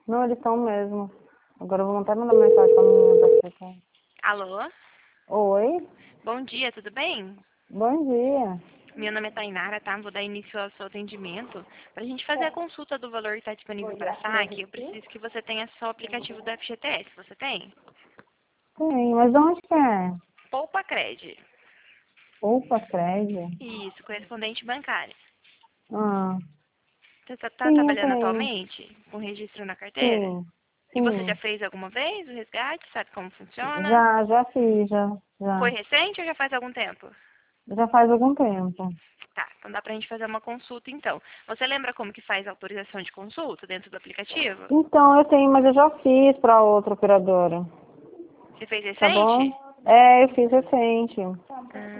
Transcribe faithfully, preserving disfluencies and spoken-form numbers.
Não, eles estão mesmo. Agora eu vou até mandar mensagem pra menina pra explicar. Alô? Oi? Bom dia, tudo bem? Bom dia. Meu nome é Tainara, tá? Vou dar início ao seu atendimento. Para a gente fazer a consulta do valor que está disponível para saque, eu preciso que você tenha só o aplicativo do F G T S. Você tem? Tem, mas onde que é? Poupa Cred. Opa, crédito. Isso, correspondente bancário. Ah, Você está tá sim, eu trabalhando tenho. atualmente com registro na carteira? Sim, E você já sim. fez alguma vez o resgate? Sabe como funciona? Já, já fiz, já, Foi já. recente ou já faz algum tempo? Já faz algum tempo. Tá, então dá pra gente fazer uma consulta então. Você lembra como que faz a autorização de consulta dentro do aplicativo? Então, eu tenho, mas eu já fiz pra outra operadora. Você fez Tá recente? bom? É, eu fiz recente. Hum.